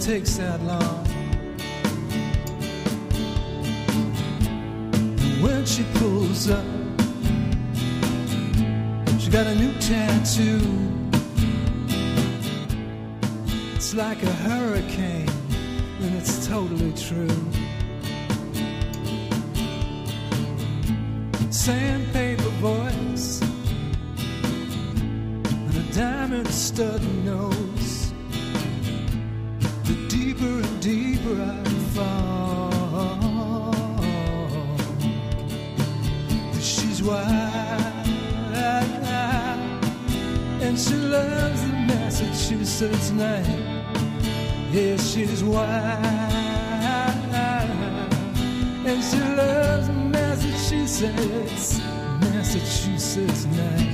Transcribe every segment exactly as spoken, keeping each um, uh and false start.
takes that long. When she pulls up, she got a new tattoo. It's like a hurricane, and it's totally true. Sandpaper voice and a diamond stud nose. The deeper and deeper I fall, she's wild, and she loves the Massachusetts night. Yeah, she's wild, and she loves Massachusetts, Massachusetts night.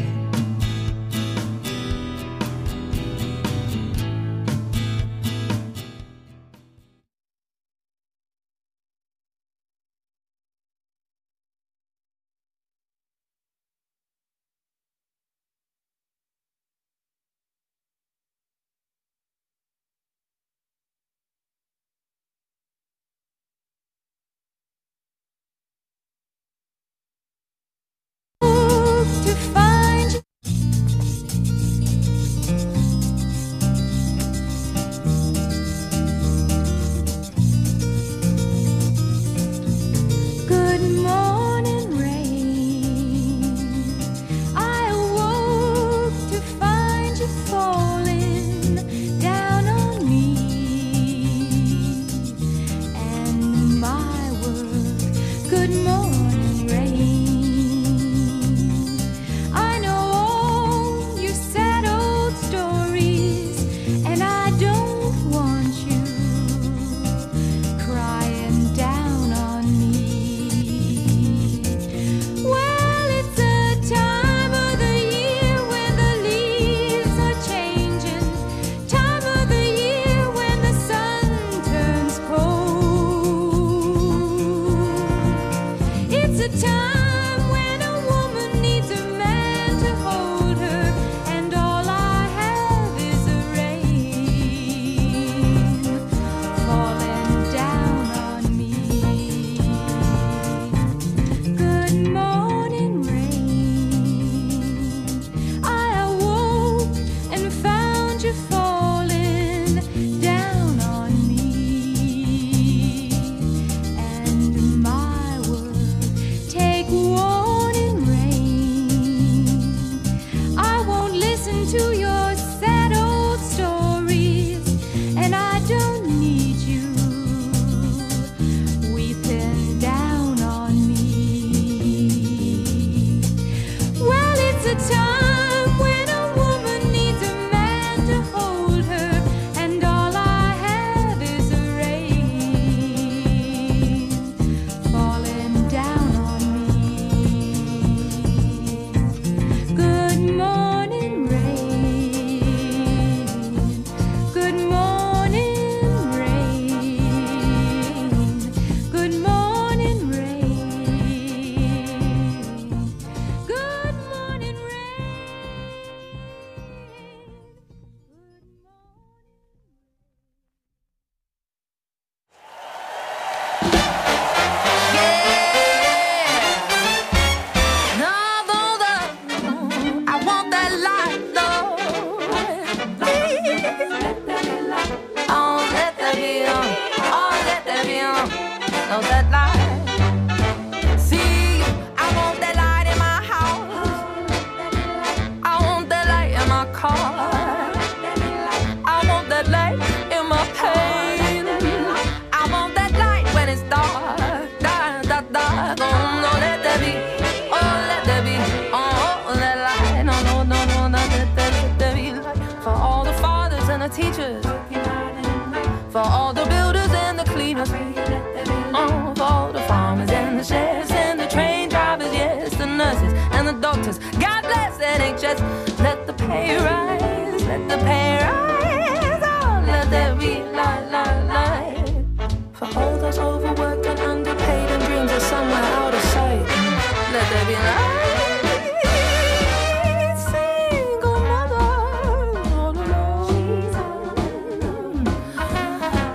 Single mother, all alone.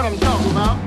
what I'm talking about.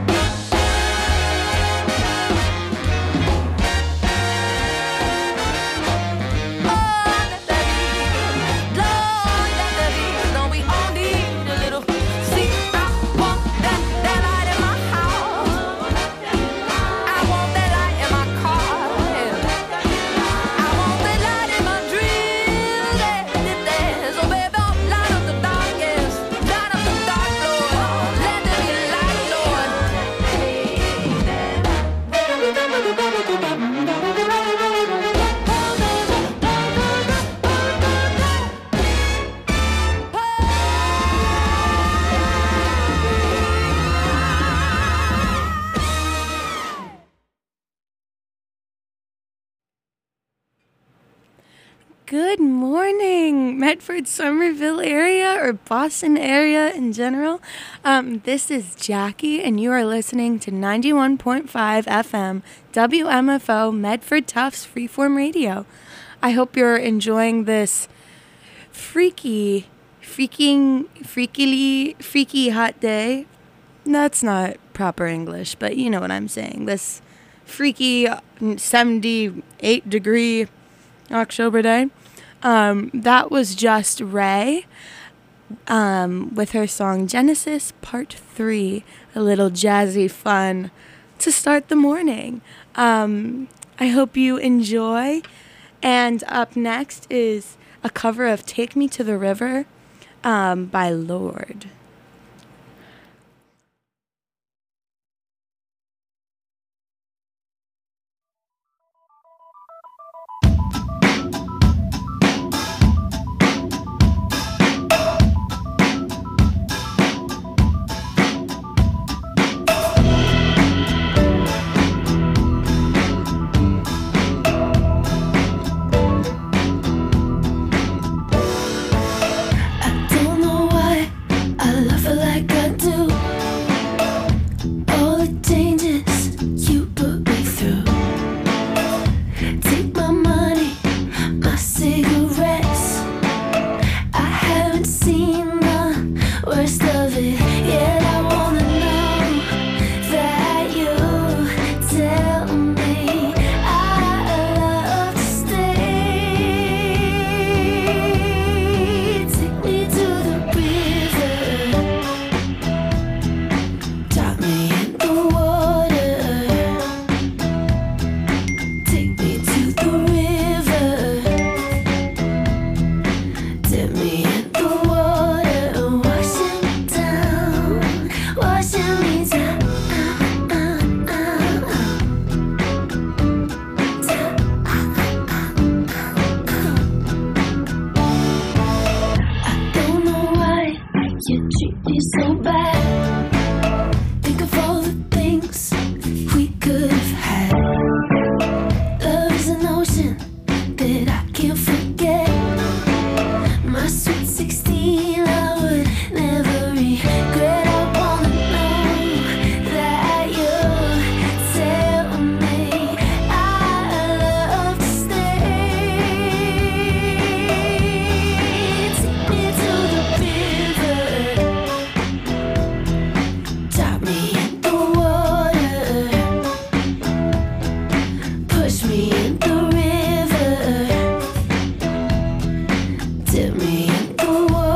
Good morning, Medford, Somerville area, or Boston area in general. Um, this is Jackie, and you are listening to ninety-one point five F M W M F O Medford Tufts Freeform Radio. I hope you're enjoying this freaky, freaking, freakily, freaky hot day. That's not proper English, but you know what I'm saying. This freaky seventy-eight degree October day. Um, that was just Ray um, with her song Genesis Part three, a little jazzy fun to start the morning. Um, I hope you enjoy. And up next is a cover of Take Me to the River um, by Lorde. Dip me in the water.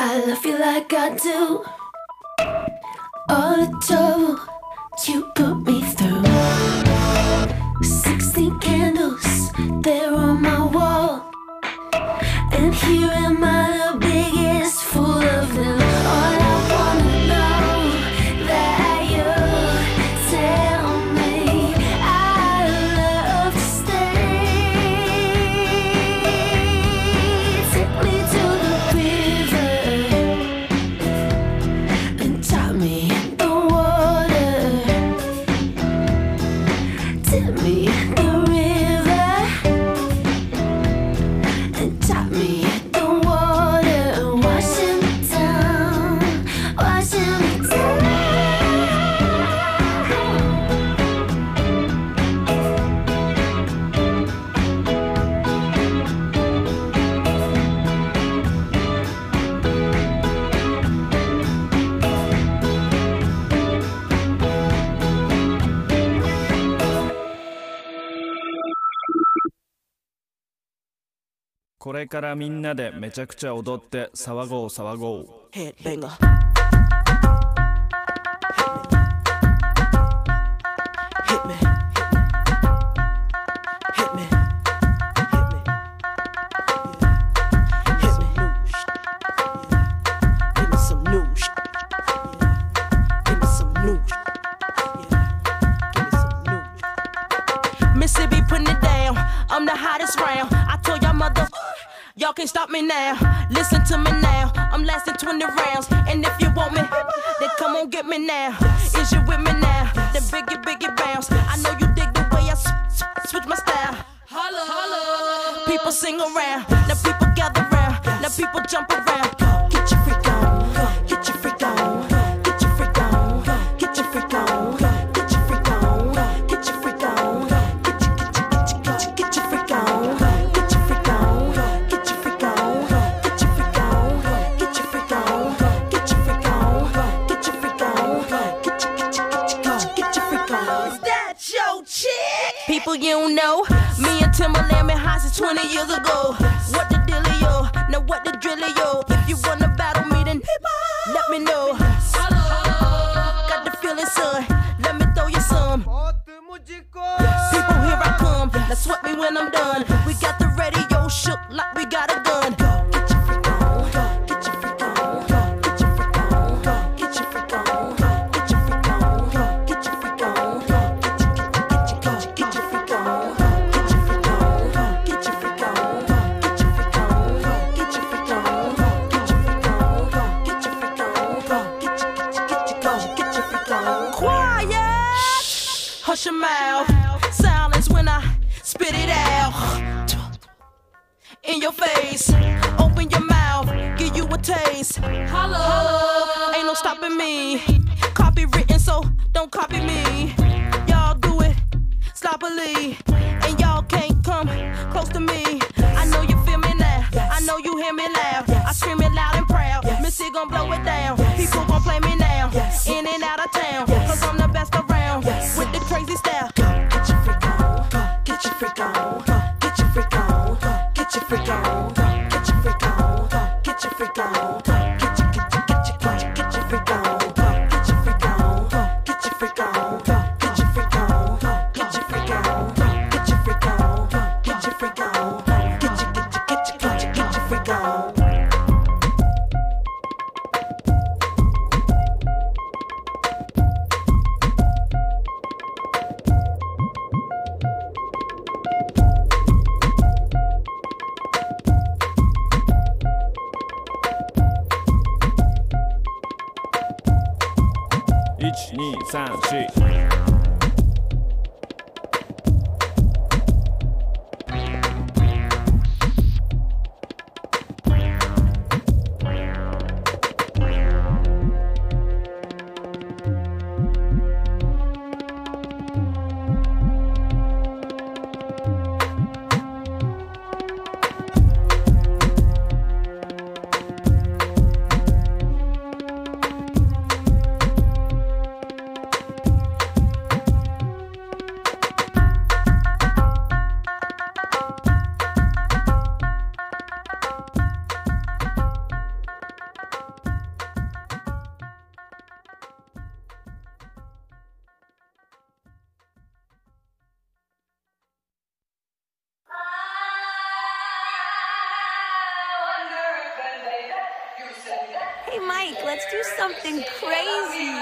I love you like I do. All the trouble you put me through. Sixteen candles, they're on my wall. And here am I, the biggest fool of them. All I wanna know that you tell me I love to stay. Take me to the river and drop me in the water. Tip me the river and drop me in the water. Washing me down, washing me down. これからみんなでめちゃくちゃ踊って騒ごう騒ごう。 Headbanger. Hit me. Hit me. Hit me. Give me some new shit. Give me some new shit. Give me some new shit. Mississippi putting it down. I'm the hottest round. I told y'all mother. Y'all can't stop me now. Listen to me now. I'm lasting twenty rounds. And if you want me, then come on get me now. Is you with me now? Then biggie, biggie bounce. I know you dig the way I s- s- switch my style. Holla, holla. People sing around. Now people gather round. Now people jump around. Get your freak on. Get your freak on. Get your freak on. Get your freak on. Get your freak on. Get your freak on. Get your, get your, get your, get your, get your freak on. Get your freak on. Get your freak on. Get your freak on. Get your freak on. Get your freak on. Get your freak on. Get your, get your, get your, get your freak on. Is that your chick? People you don't know. Me and Timberland been high since twenty years ago. What the dealio? Now what the drillio? If you wanna battle me, then let me know. Got the feeling, son. Let me throw you some. People, here I come. Now sweat me when I'm done. We got the radio shook like we got a gun. Get your freak on. Get your freak on. Get your freak on. Get your freak on. Get your freak on. Get your freak on. Get your, get your, get your, get your freak on. Get your freak on. Get your freak on. Get your freak on. Get your freak on. Get your freak on. Get your freak on. Get your, get your, get your, get your freak on. Quiet. Hush your mouth. Silence when I spit it out. In your face. Open your mouth. Give you a taste. Hello. Ain't no stopping me. Copywritten, so don't copy me. Y'all do it sloppily. And y'all can't come close to me. I know you feel me now. I know you hear me loud. I scream it loud and proud. Missy gon' blow it down. People gon' play me now. In and out of town. Cause I'm the best around. With the crazy style. Get your freak on. Get your freak on. Get your freak on. Get your freak on. Get your freak on. Get your freak on. Get your, get your, get your, get your, get your freak on. Get your freak on. Get your freak on. Get your freak on. Get your freak on. Get your freak on. Get your freak on. Get your, get your, get your, get your, get your freak on. いち、に、さん、よん。 Mike, let's do something crazy.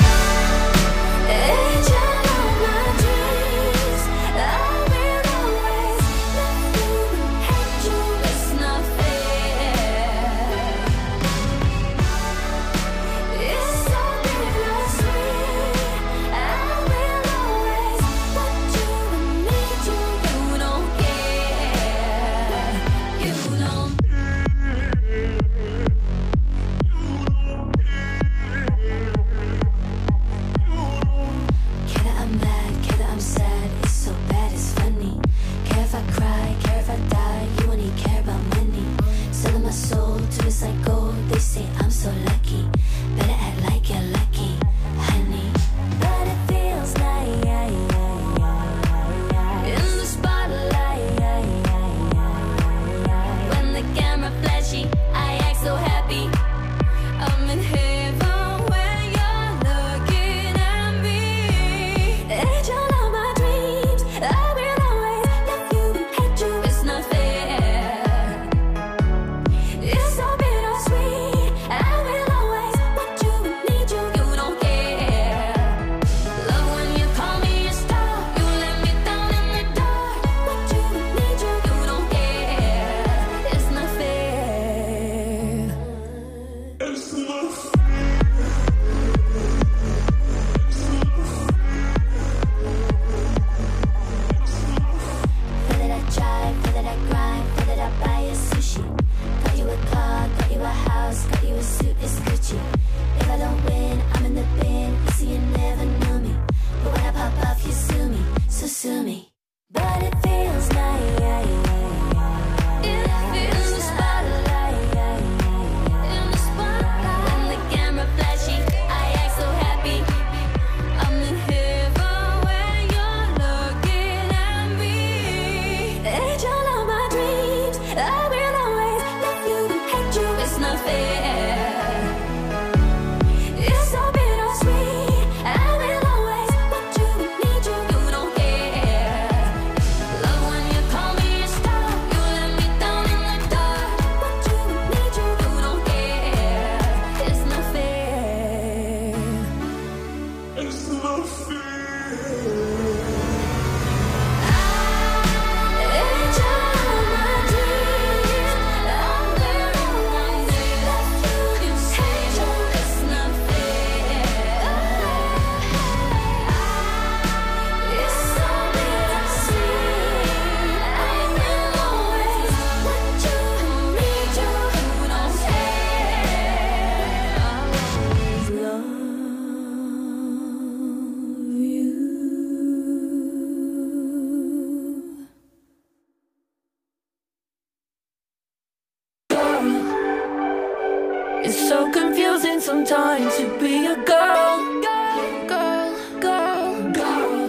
It's so confusing sometimes to be a girl, girl, girl, girl, girl.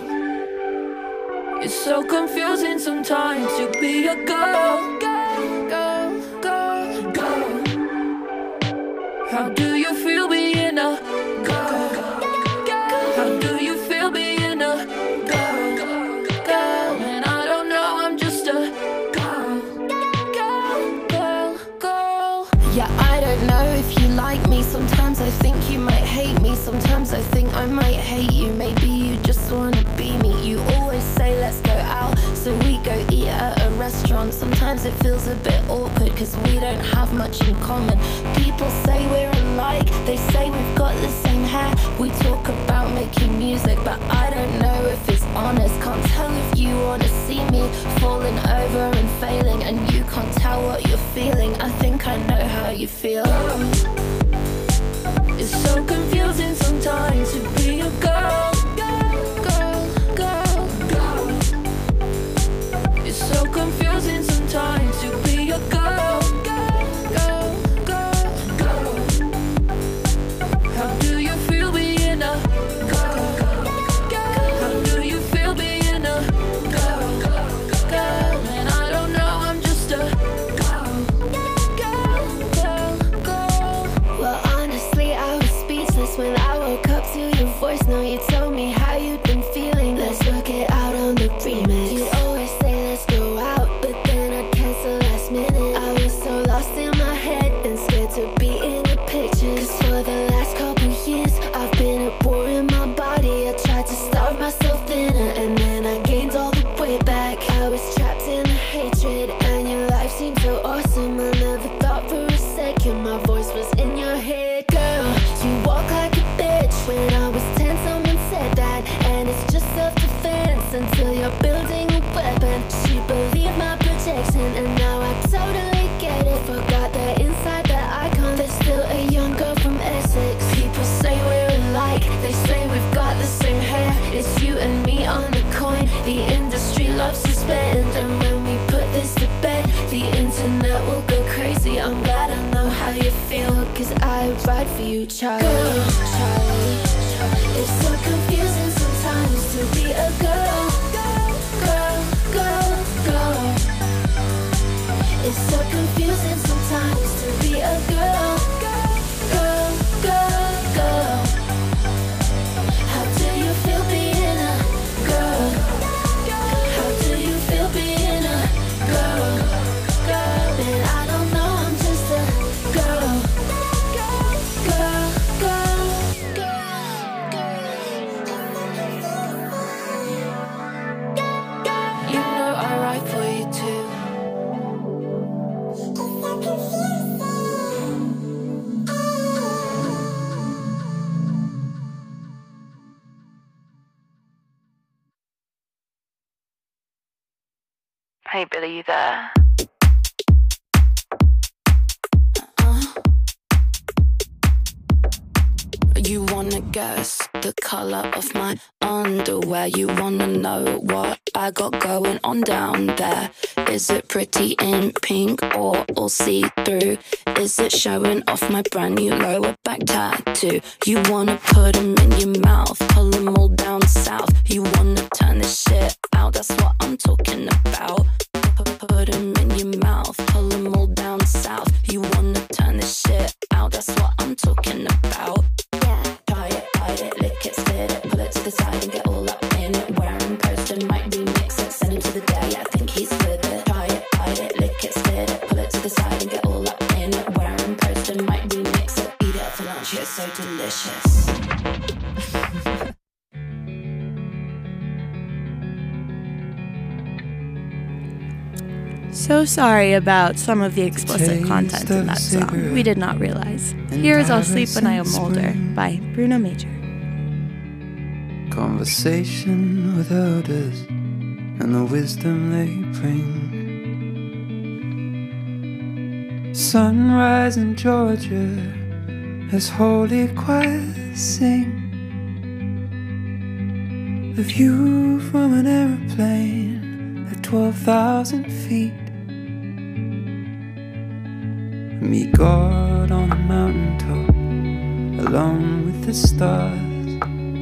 It's so confusing sometimes to be a girl, girl, girl, girl, girl. How do you feel being a girl? How do you feel being a girl? Girl, and I don't know, I'm just a girl, girl, girl, girl. Yeah, I don't know if you like me. Sometimes I think you might hate me. Sometimes I think I might hate you. Maybe you just wanna be me. You always say let's go out, so we go eat at a restaurant. Sometimes it feels a bit awkward cause we don't have much in common. People say we're alike, they say we've got the same hair. We talk about making music, but I don't know if it's honest. Can't tell if you wanna see me falling over and failing, and you can't tell what you're feeling. I think I know how you feel. It's so confusing sometimes to be a girl, girl, girl, girl, girl. It's so confusing sometimes to be a girl, girl, girl, girl, girl. How do you feel being a girl, girl? How do you feel being a girl, girl? And I don't know, I'm just a girl, girl, girl, girl. Well, honestly, I was speechless when I woke up to your seem so awesome. I never thought for a second my voice was in your head. Girl, you walk like a bitch. When I was ten, someone said that, and it's just self-defense until you're building a weapon. She believed my protection, and now I totally get it. Forgot that inside that icon, there's still a young girl from Essex. People say we're alike, they say we've got the same hair. It's you and me on the coin, the industry loves to spend. And when we put this to bed, the internet will go crazy. I'm glad I know how you feel, cause I ride for you, child. Girl, child. It's so confusing sometimes to be a girl. Girl, girl, girl. It's so confusing sometimes to be a girl. Girl, girl, girl. How do you feel being a girl? How do you feel being a girl? Girl, and I don't know, I'm just a girl. Girl, girl, girl, girl. You know I write for you too. Hey Billy, you there? You wanna guess the color of my underwear? You wanna know what I got going on down there? Is it pretty in pink or all see-through? Is it showing off my brand new lower back tattoo? You wanna put them in your mouth, pull them all down south. You wanna turn this shit out, that's what I'm talking about. Put them in your mouth, pull them all down south. You wanna turn this shit out, that's what I'm talking about. Try it, hide it, lick it, spit it, pull it to the side and get all up in it. Wearing poster, might remix it, send him to the day, I think he's with it. Try it, hide it, lick it, spit it, pull it to the side and get all up in it. Wearing poster, might remix it, eat it for lunch, it's so delicious. So sorry about some of the explicit content in that song. We did not realize. Here is I'll Sleep When I Am Older by Bruno Major. Conversation with elders and the wisdom they bring. Sunrise in Georgia as holy choirs sing. The view from an aeroplane at twelve thousand feet. Meet God on a mountaintop alone with the stars.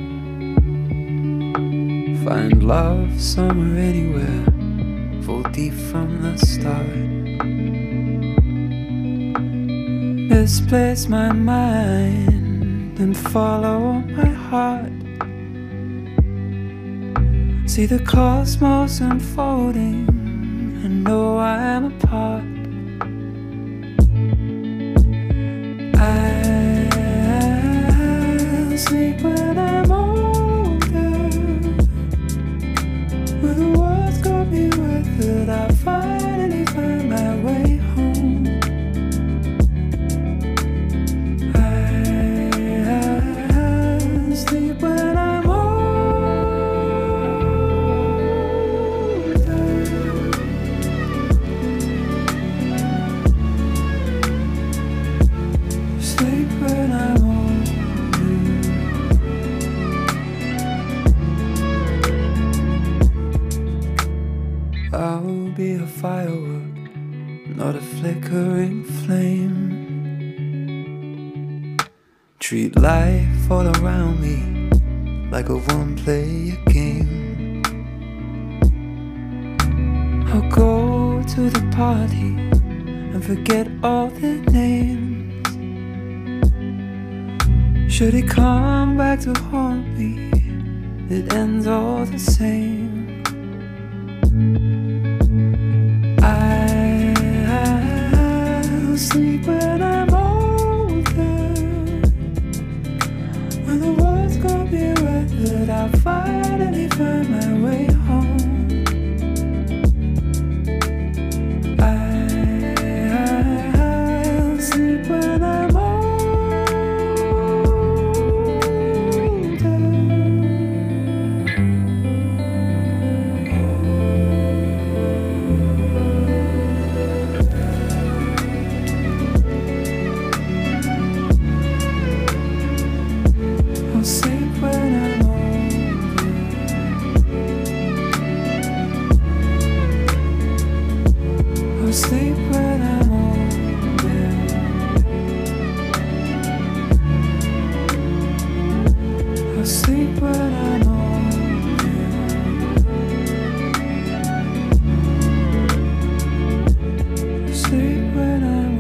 Find love somewhere, anywhere, fall deep from the start. Misplace my mind and follow my heart. See the cosmos unfolding and know I am a part. I'll sleep when I'm older. When the world's got me withered, I'll finally find my way home. I'll sleep when I'm older. Sleep when I'm older. I'll be a firework, not a flickering flame. Treat life all around me like a one-player game. I'll go to the party and forget all the names. Should it come back to haunt me, it ends all the same. I'll sleep when I'm older. When the world's got me weathered, I'll finally find my way home. I sleep when I'm older. I'll sleep when I'm older. I'll sleep when I'm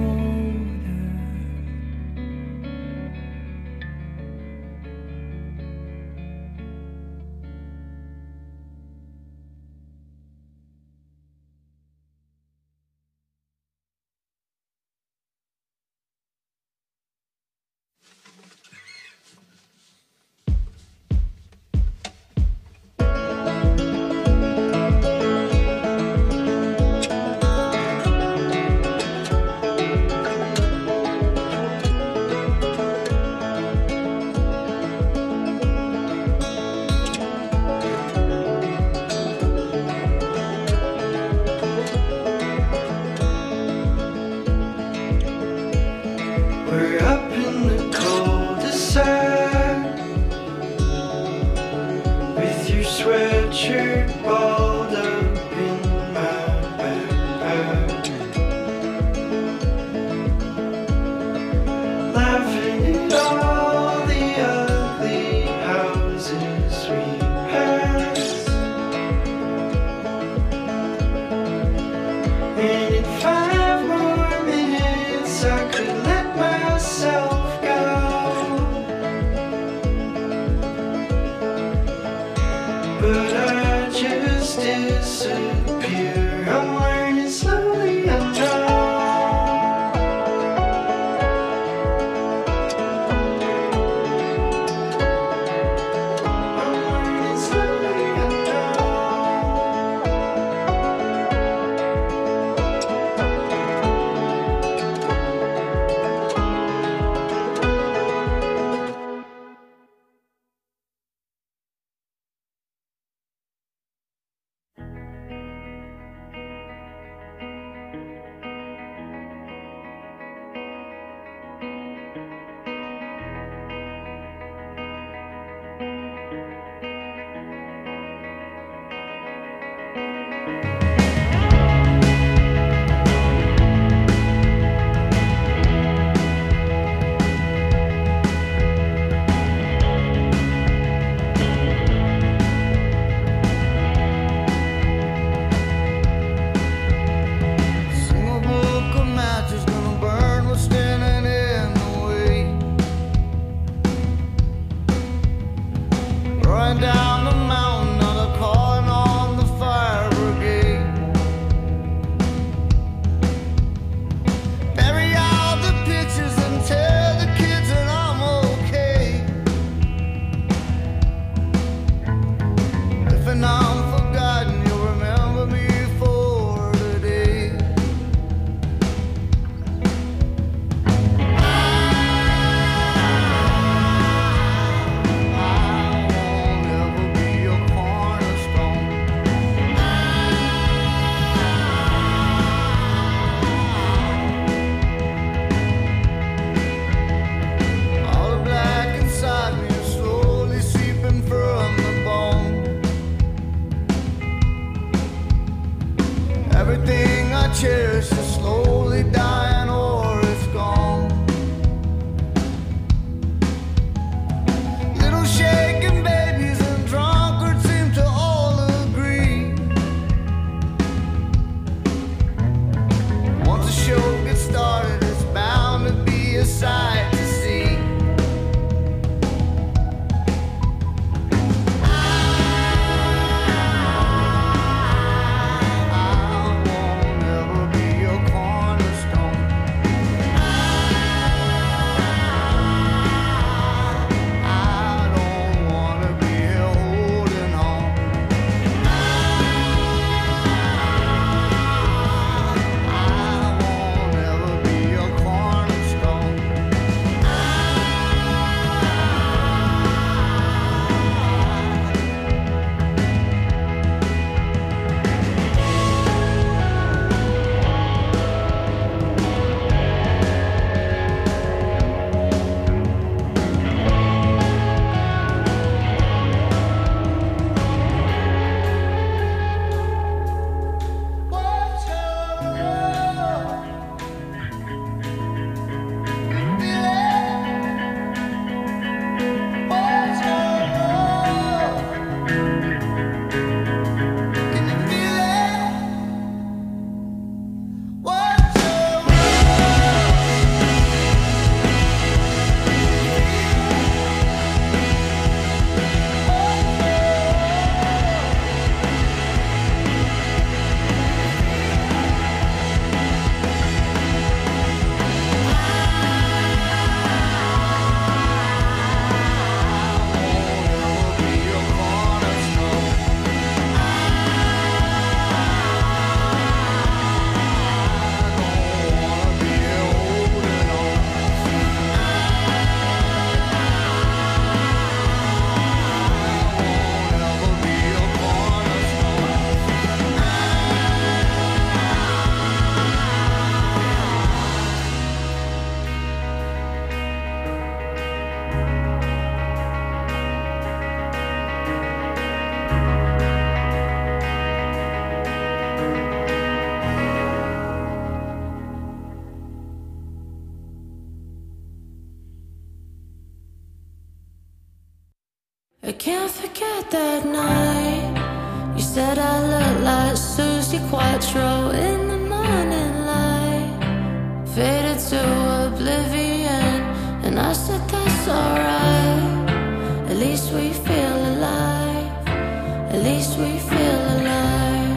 I can't forget that night. You said I look like Susie Quattro in the morning light, faded to oblivion, and I said that's alright. At least we feel alive. At least we feel alive.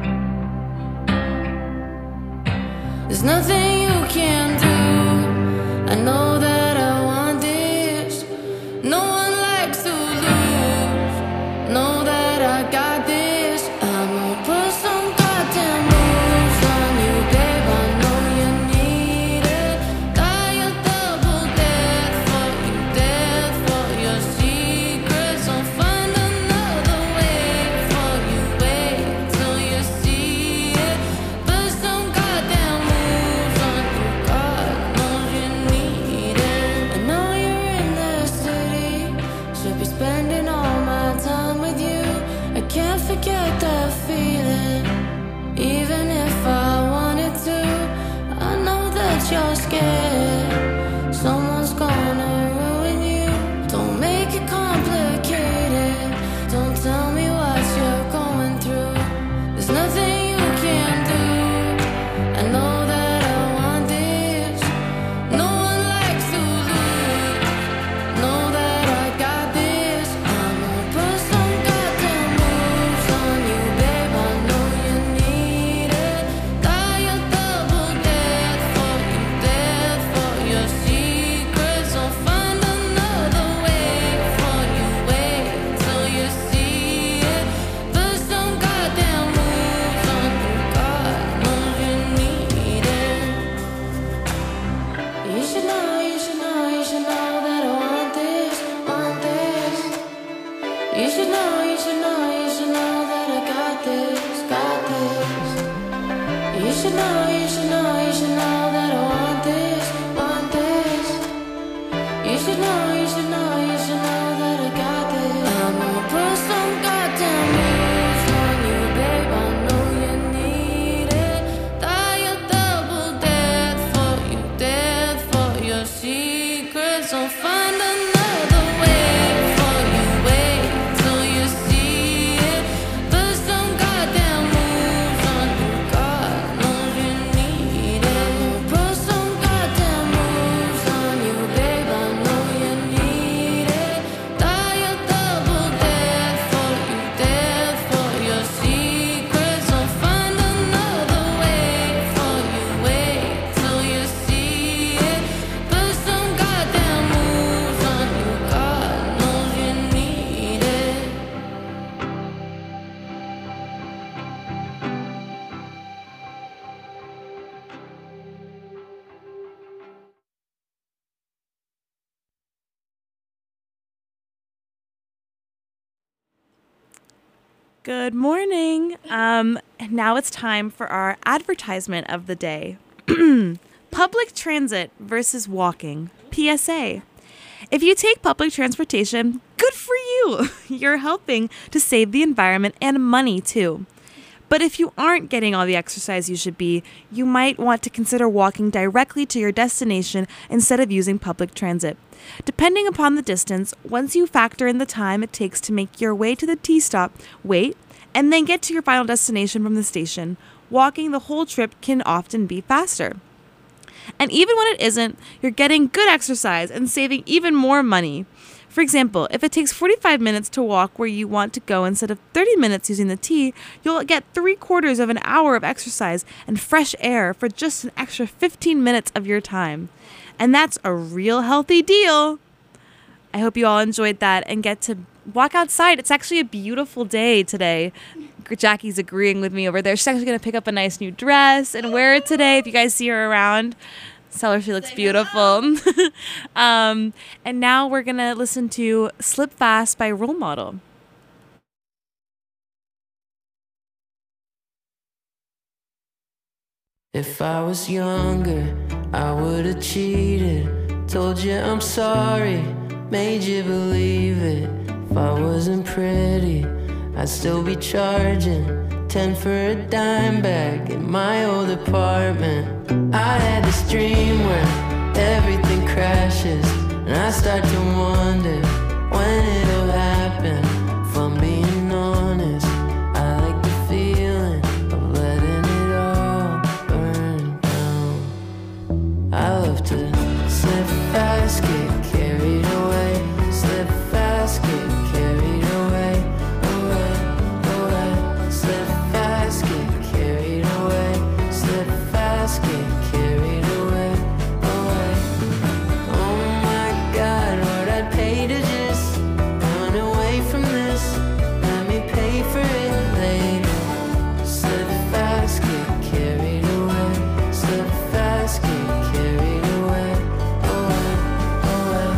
There's nothing you can do. I know that I want this. No one likes to lose. Know that I got this. I'm gonna put some goddamn moves on you, babe. I know you need it. Die a double death for you, death for your secrets. I'll find another way for you. Wait till you see it. Put some goddamn moves on you. God knows you need it. I know you're in the city. Should be spending all my time with you. I can't forget that feeling, even if I wanted to. I know that you're scared someone's gonna ruin you. Don't make it complicated. Don't tell me what you're going through. There's nothing you can do. I know that I want this. No one likes to lose. Know that I got this. I'm gonna put some goddamn moves on you, babe. I know you need it. Die a double death for you, death for your secrets. I'll find another way for you. Wait till you see it. Put some goddamn moves on you. God knows you need it. You should know, you should know, you should know that I want this, want this. You should know, you should know, you should know that I got this, got this. You should know, you should know, you should know that I want this, want this. You should know, you should know, you should know that I got this. I'm gonna put some goddamn moves on you, babe. I know you need it. Die a double death for you, death for your secrets. I'll find another way for you. Wait till you see it. Put some goddamn moves on you. God knows you need it. Put some goddamn moves on you, babe. I know you need it. Die a double death for you, death for your secrets. I'll find another way for you. Wait till you see it. Put some goddamn moves on you. God knows you need it. Good morning. Um, and now it's time for our advertisement of the day. Public transit versus walking. P S A. If you take public transportation, good for you. You're helping to save the environment and money too. But if you aren't getting all the exercise you should be, you might want to consider walking directly to your destination instead of using public transit. Depending upon the distance, once you factor in the time it takes to make your way to the T-stop, wait, and then get to your final destination from the station, walking the whole trip can often be faster. And even when it isn't, you're getting good exercise and saving even more money. For example, if it takes forty-five minutes to walk where you want to go instead of thirty minutes using the T, you'll get three quarters of an hour of exercise and fresh air for just an extra fifteen minutes of your time. And that's a real healthy deal. I hope you all enjoyed that and get to walk outside. It's actually a beautiful day today. Jackie's agreeing with me over there. She's actually going to pick up a nice new dress and wear it today. If you guys see her around, tell her she looks beautiful. um, and now we're going to listen to Slip Fast by Role Model. If I was younger, I would have cheated. Told you I'm sorry, made you believe it. If I wasn't pretty, I'd still be charging ten for a dime back in my old apartment. I had this dream where everything crashes, and I start to wonder when it'll happen. sleeping. If I'm being honest, I like the feeling of letting it all burn down. I love to slip fast, get carried away. Slip fast, get carried away. Away, away. Slip fast, get carried away. Slip fast, get carried away. Away. Oh my God, what I'd pay to just run away from this. Let me pay for it later. Slip fast, get carried away. Slip fast, get carried away. Away, away.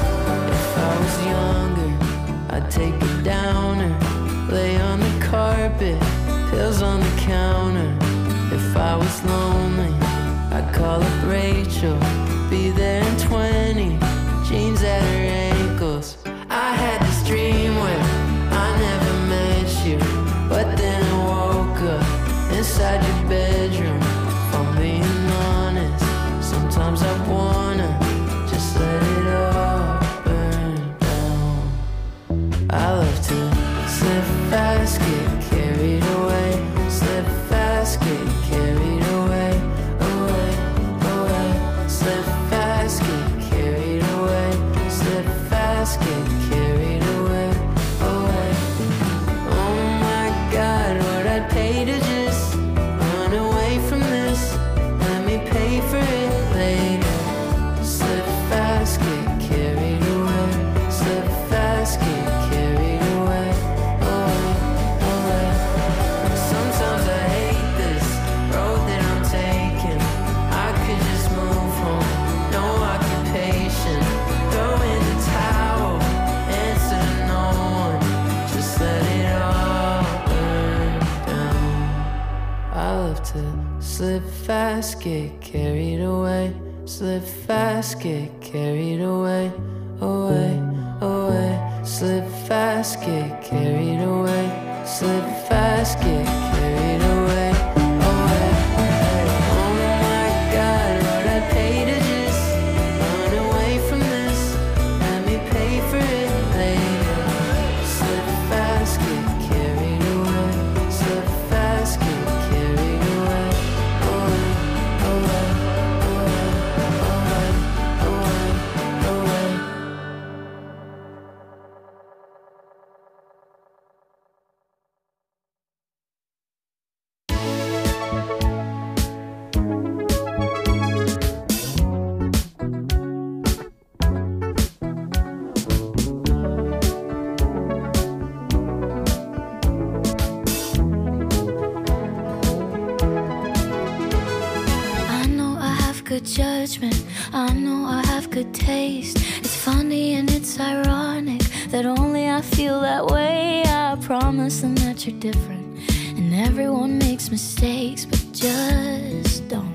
If I was younger, I'd take a downer, lay on the carpet, pills on the counter. If I was lonely, I'd call up Rachel, be there in twenty, jeans at her ankles. I had this dream where I never met you, but then I woke up inside your bedroom. If I'm being honest, sometimes I wanna just let it all burn down. I love to slip fast, get carried away. Slip fast, get carried away. Away, away. Slip fast, get carried away. Slip fast, get carried away. Away. Oh my God, what I'd pay to just run away from this. Let me pay for it later. Slip fast, get carried away. Slip fast, get carried away. Away, away. Sometimes I hate this road that I'm taking. I could just move home, no occupation. Throw in the towel, answer to no one. Just let it all burn down. I love to slip fast, get carried away. Slip fast, get carried away. Away, away. Slip fast, get carried away. Slip fast, get carried away. Away. Oh my God, what I'd pay to just run away from this. Let me pay for it later. Slip fast, get carried away. Slip fast, get carried away. Away, away, away, away, away, away. I know I have good judgment, I know I have good taste. It's funny and it's ironic that only I feel that way. I promise them that you're different, and everyone makes mistakes, but just don't.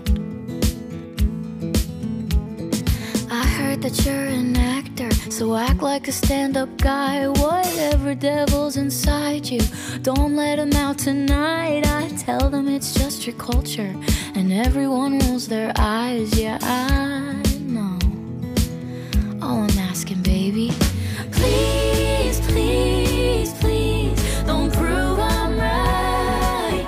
I heard that you're an actor, so act like a stand-up guy. Whatever devil's inside you, don't let him out tonight. I tell them it's just your culture, and everyone rolls their eyes. Yeah, I know. All I'm asking, baby, please, please, please, don't prove I'm right.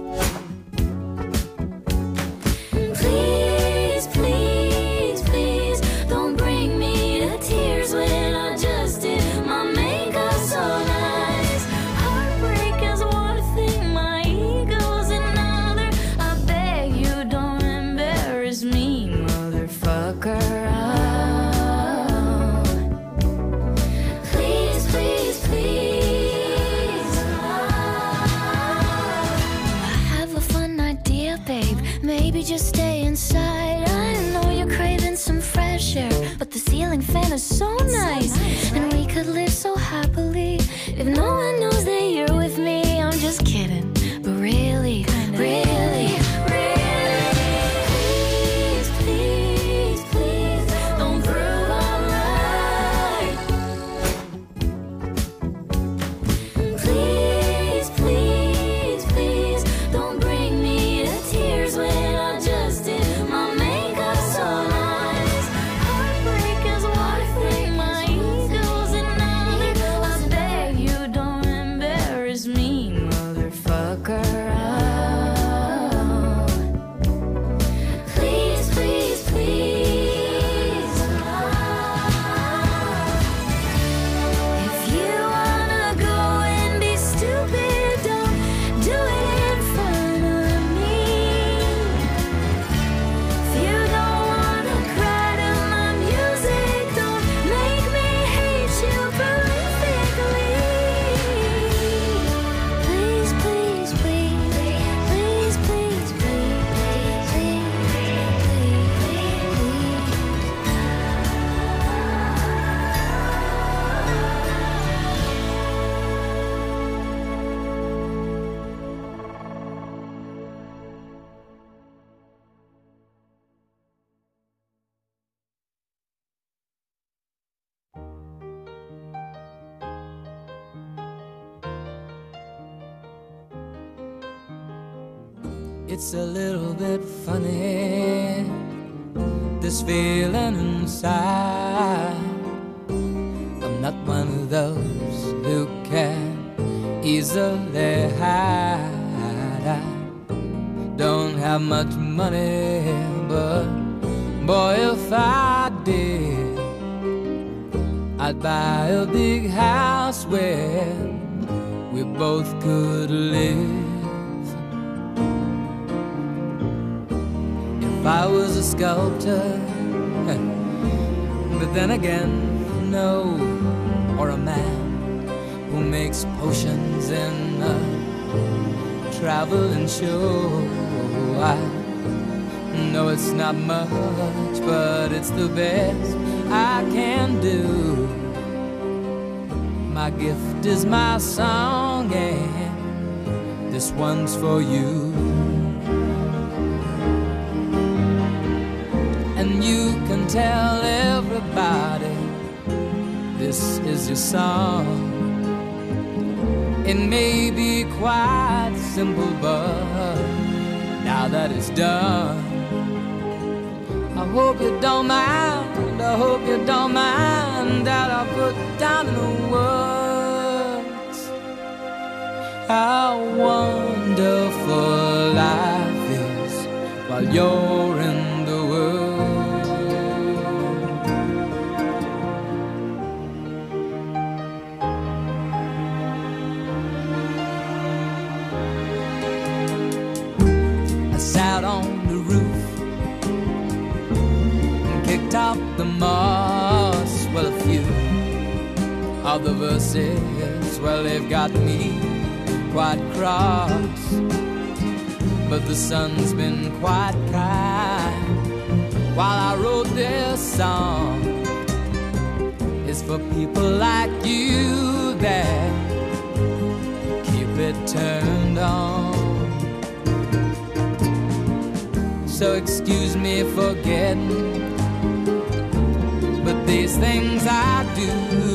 Please, please, please, don't bring me to tears when I just did my makeup so nice. Heartbreak is one thing, my ego's another. I beg you, don't embarrass me, motherfucker. Oh. Please, please, please. I have a fun idea, babe. Maybe just stay inside. I know you're craving some fresh air, but the ceiling fan is so nice, and we could live so happily if no one knows that you're with me. I'm just kidding, but really, really, really, please, please, please, don't prove I'm right. Please, please, please, don't bring me to tears when I just did my makeup so nice. Heartbreak is one thing, my It's a little bit funny, this feeling inside. I'm not one of those who can easily hide. I don't have much money, but boy, if I did, I'd buy a big house where we both could live. If I was a sculptor, but then again, no, or a man who makes potions in a traveling show. I know it's not much, but it's the best I can do. My gift is my song, and this one's for you. And you can tell everybody this is your song. It may be quite simple, but now that it's done, I hope you don't mind, I hope you don't mind that I put down in the words how wonderful life is while you're in the world. I sat on the roof, top the moss. Well, a few of the verses, well, they've got me quite cross, but the sun's been quite kind while I wrote this song. It's for people like you that keep it turned on. So excuse me for getting, but these things I do,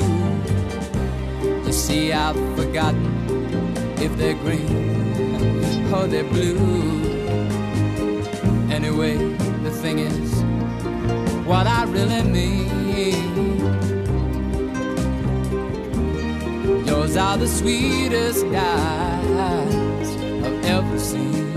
you see, I've forgotten if they're green or they're blue. Anyway, the thing is, what I really mean, yours are the sweetest eyes I've ever seen.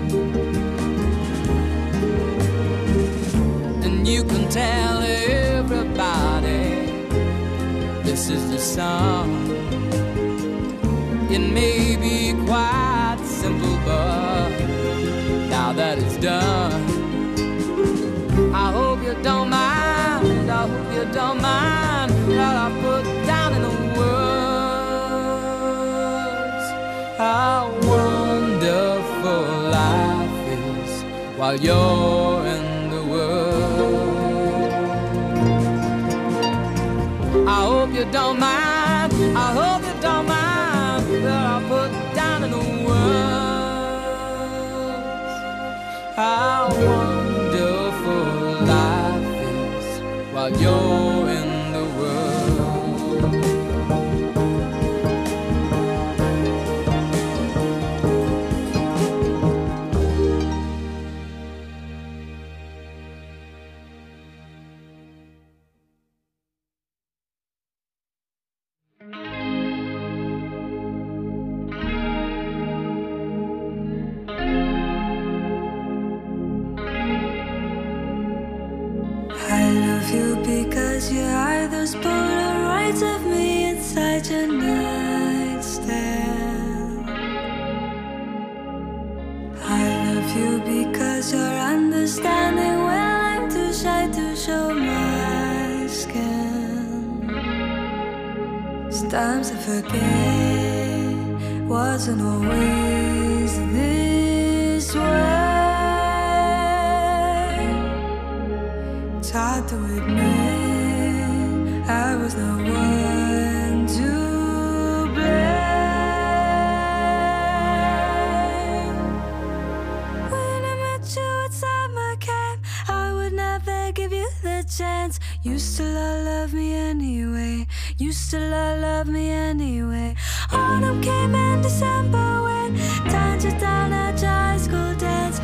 And you can tell everybody this is the song. It may be quite simple, but now that it's done, I hope you don't mind, I hope you don't mind that I put down in the words how wonderful life is while you're in the world. I hope you don't mind, I hope you don't mind that I put down in the words how wonderful life is while you're in the because you are those Polaroids of me inside your nightstand. I love you because you're understanding when I'm too shy to show my skin. Sometimes I forget wasn't always this way. It's hard to admit I was the one to blame. When I met you outside my camp, I would never give you the chance. You still love me anyway. You still love me anyway. Autumn came in December when tied you down at your high school dance.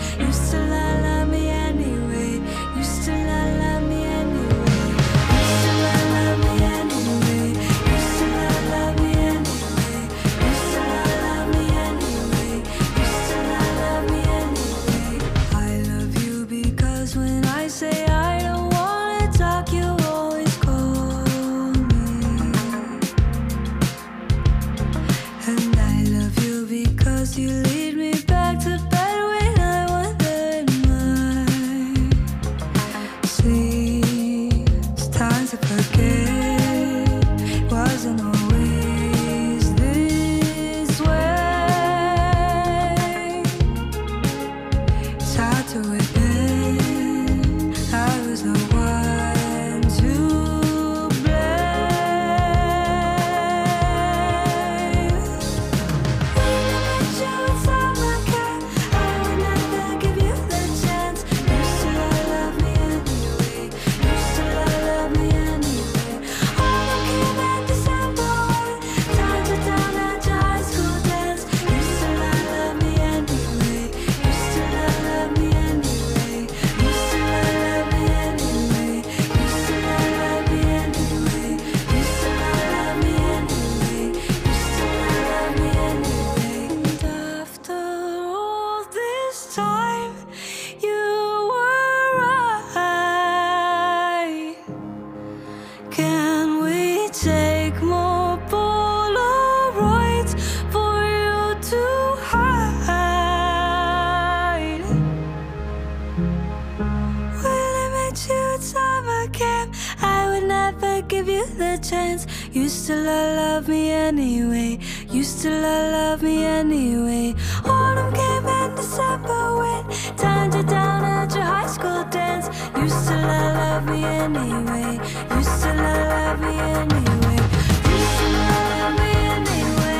the chance. You still love me anyway. You still love me anyway. Autumn came in December when timed you down at your high school dance. You still love me anyway. You still love me anyway. You still love me anyway.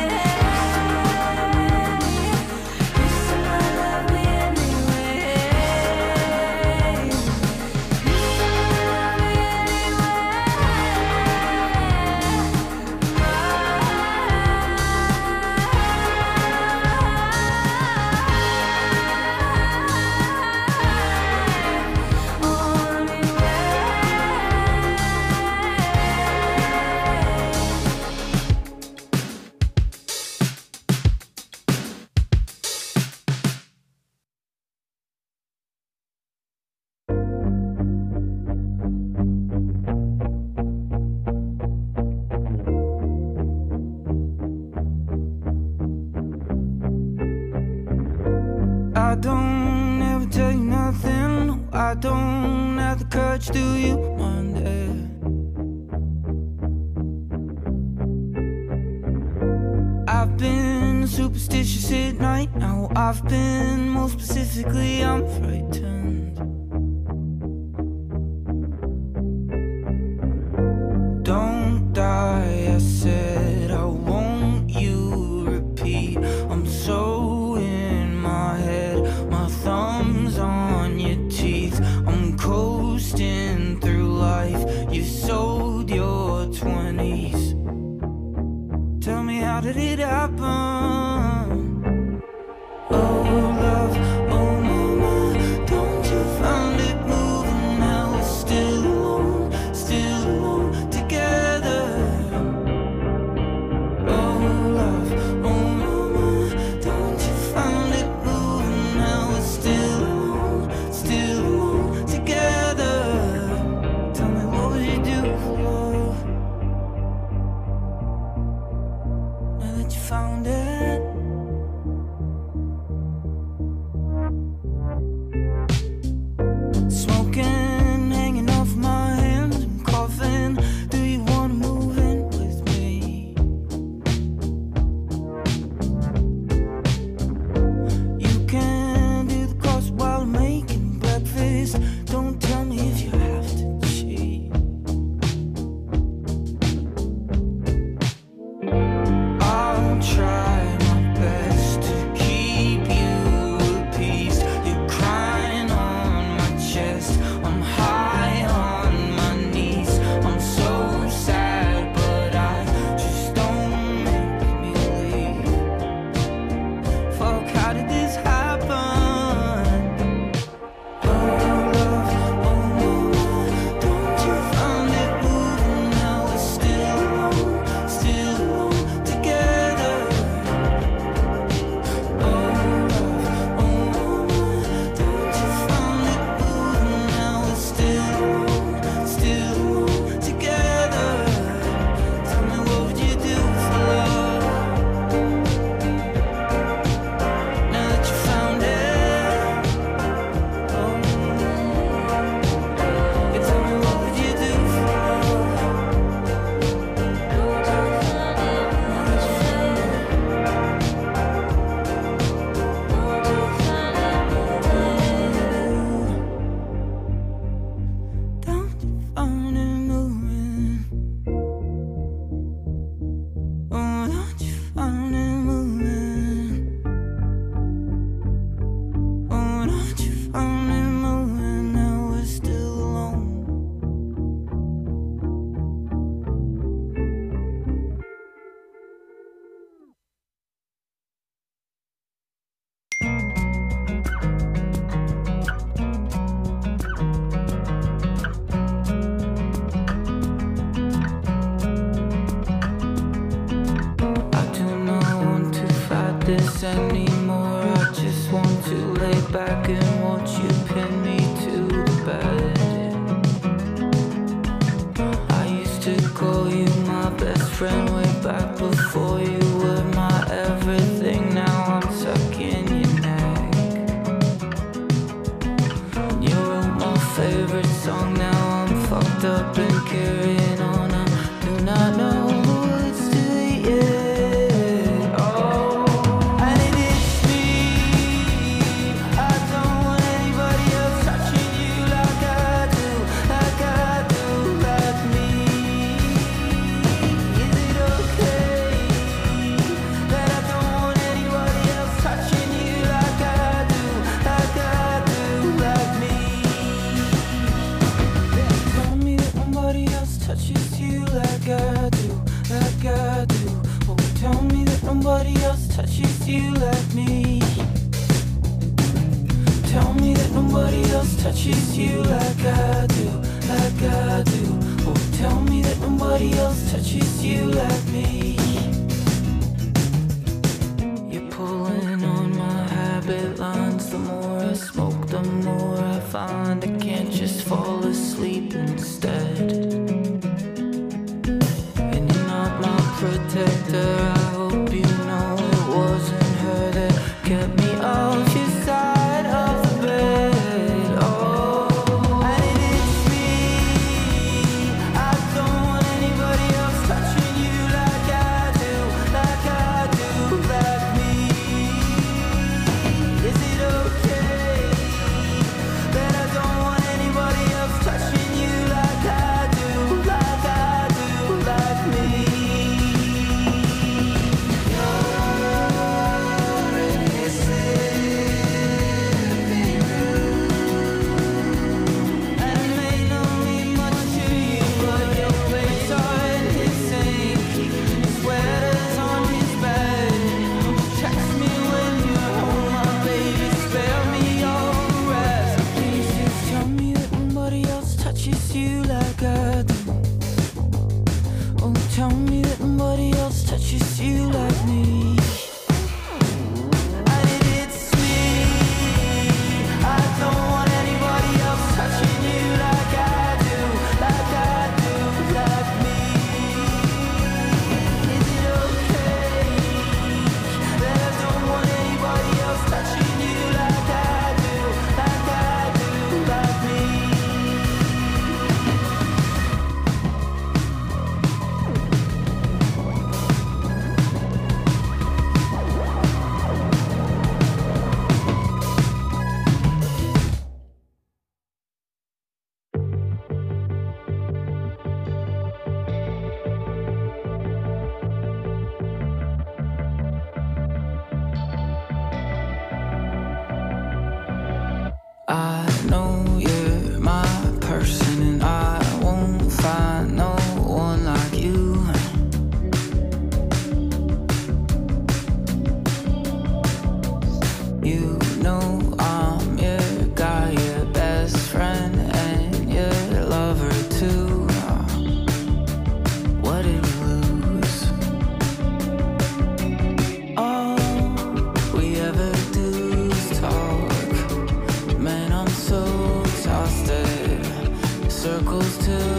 You still love me anyway. You still love me I don't ever tell you nothing. No, I don't have the courage. Do you mind it? I've been superstitious at night. Now I've been, more specifically, I'm frightened. Don't die, I said. I won't you repeat. I'm so in my head, my thumbs on your teeth. I'm coasting through life. You sold your twenties. Tell me, how did it happen? Oh love, oh mama, don't you find it moving? Now we're still alone, still alone together. Oh love, oh mama, don't you find it moving? Now we're still alone, still alone together. Tell me, what would you do for love? Now that you found it. Smoking, hanging off my hands, I'm coughing. Do you wanna move in with me? You can do the cross while I'm making breakfast. Don't tell me if you have to cheat. I'll try my best to keep you appeased. You're crying on my chest. I'm high on my knees. I'm so sad, but I just don't make me leave. Fuck, how did this happen? Oh love, oh mama, don't you find it moving? Now we're still alone, still alone together. Oh love, oh mama, don't you find it moving? Now we're still alone, still alone together. Tell me, what would you do for love? Now that you found it. Oh, you tell me, what would you do for love? Now that you found it. Don't you find it moving? Oh, don't you find it moving? Oh, don't you find it moving? Now we're still alone. I do not want to fight this anymore. I just want to lay back and watch you pin me to the bed. I used to call you my best friend way back before you were my everything. Now I'm stuck in your neck. You wrote my favorite song. Now I'm fucked up and carrying on. I'm touches you like me. Tell me that nobody else touches you like I do, like I do. Oh, tell me that nobody else touches you like me. You're pulling on my habit lines. The more I smoke, the more I find I can't just fall asleep instead. And you're not my protector. I hope you know it wasn't her that kept me off your side of the bed. Oh, and it is me. I don't want anybody else touching you like I do, like I do, like me. Is it okay that I don't want anybody else touching you like I do, like I do, like me? You like I do. Oh, tell me that nobody else touches you like me. And it's me. I don't want anybody else touching you like I do, like I do, like me. Is it okay that I don't want anybody else touching you like I do, like I do, like me? I know you're my person, and I won't find no one like you. You know I'm your guy, your best friend, and your lover too. What did we lose? All we ever do is talk. Man, I'm so exhausted. Circles to